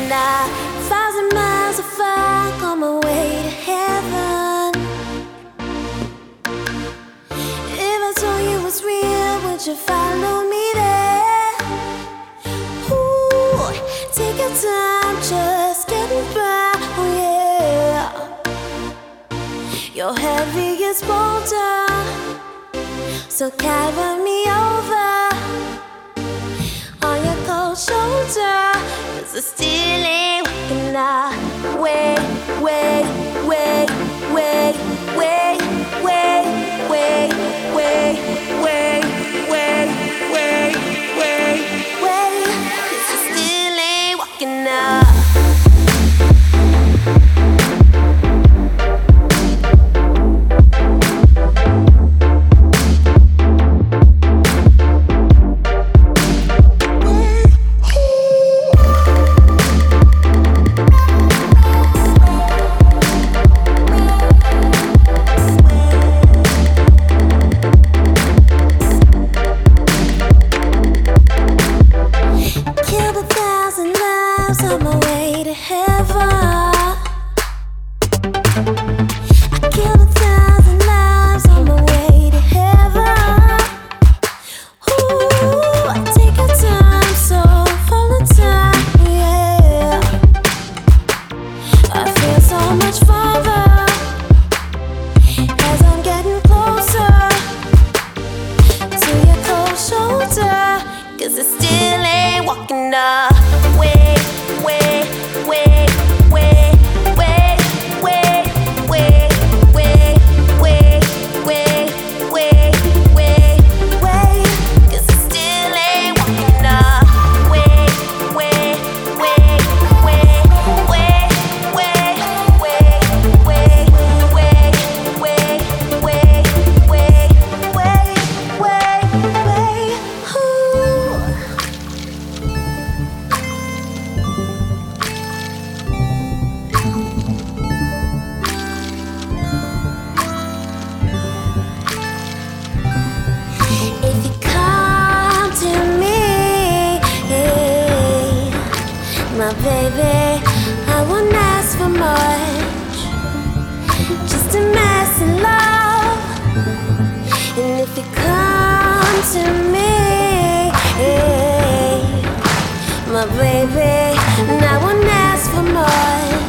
1,000 miles afar on my way to heaven. If I told you it's real, would you follow me there? Ooh, take your time, just getting by, oh yeah. Your heavy is bolder, so carry me over on your cold shoulder, 'cause I still ain't walking out. Wait, wait, wait, wait, wait, wait, wait, wait, wait, wait, wait, wait, wait, 'cause I still ain't walking out. On my way to heaven, I killed 1,000 lives on my way to heaven. Ooh, I take your time, so full of time, yeah. I feel so much farther as I'm getting closer to your cold shoulder, 'cause I still ain't walking up. Wait, wait, wait, wait, wait, wait, wait, wait, wait, wait, wait, wait, wait, 'cause I still ain't walking up. Wait, wait, wait, wait, wait, wait, wait, wait, wait, wait, wait, wait, wait, wait, ooh. If you come to me, yeah, my baby, I won't ask for much, just a mess in love. And if you come to me, yeah, my baby, I won't ask for much.